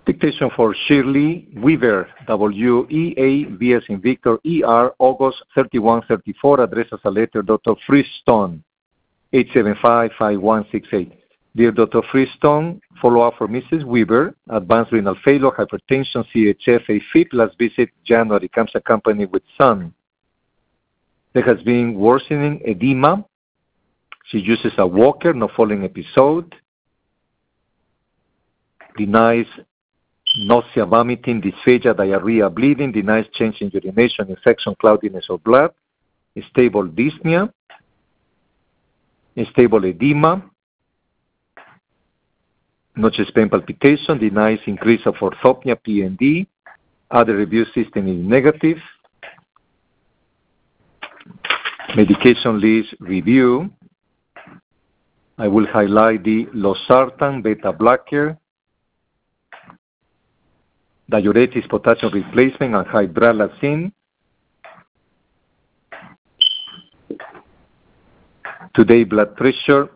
Dictation for Shirley Weaver, W-E-A-V as in Victor, E-R, August 3134, address as a letter, Dr. Freestone, 875-5168. Dear Dr. Freestone, follow-up for Mrs. Weaver, advanced renal failure, hypertension, CHF, AFib, last visit January, comes accompanied with son. There has been worsening edema. She uses a walker, no falling episode. Denies nausea, vomiting, dysphagia, diarrhea, bleeding, denies change in urination, infection, cloudiness of blood, stable dyspnea, stable edema, no chest pain palpitation, denies increase of orthopnea, PND, other review system is negative. Medication list review. I will highlight the losartan, beta blocker, diuretics, potassium replacement, and hydralazine. Today, blood pressure,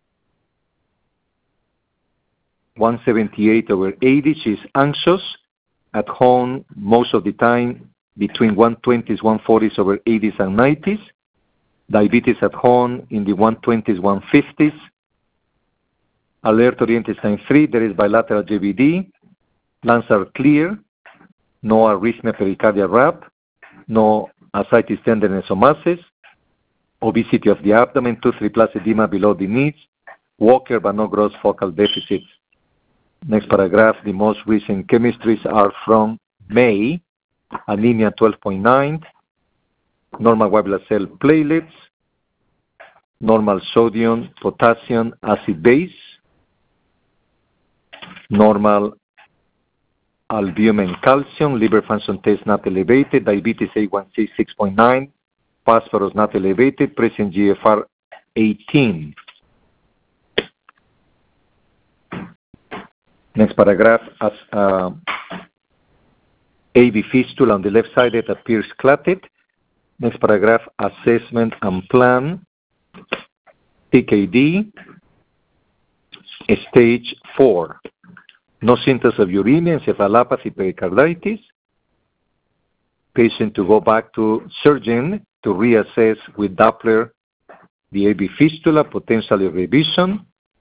178/80. She's anxious. At home, most of the time, between 120s, 140s over 80s and 90s. Diabetes at home in the 120s, 150s. Alert oriented sign 3. There is bilateral JVD. Lungs are clear, no arrhythmia, pericardial rap, no ascites, tenderness, or masses, obesity of the abdomen, 2-3 plus edema below the knees, walker but no gross focal deficits. Next paragraph, the most recent chemistries are from May, anemia 12.9, normal white blood cell platelets, normal sodium, potassium, acid base, normal albumin, calcium, liver function test not elevated, diabetes A1C 6.9, phosphorus not elevated, present GFR 18. Next paragraph, as AV fistula on the left side, it appears clotted. Next paragraph, assessment and plan, TKD, stage 4. No symptoms of uremia, encephalopathy, pericarditis. Patient to go back to surgeon to reassess with Doppler the AV fistula, potentially revision.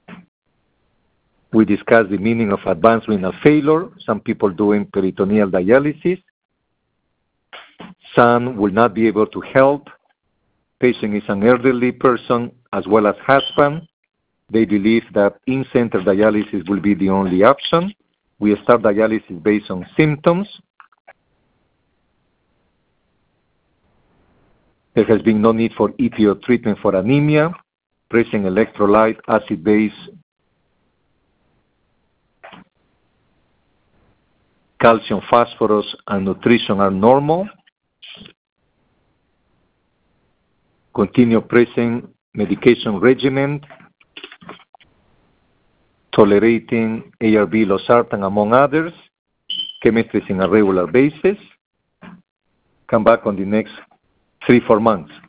We discussed the meaning of advanced renal failure, some people doing peritoneal dialysis. Son will not be able to help. Patient is an elderly person as well as husband. They believe that in-center dialysis will be the only option. We start dialysis based on symptoms. There has been no need for EPO treatment for anemia. Present electrolyte, acid base, calcium, phosphorus, and nutrition are normal. Continue present medication regimen, tolerating ARB, losartan, among others, chemistries on a regular basis. Come back on the next 3-4 months.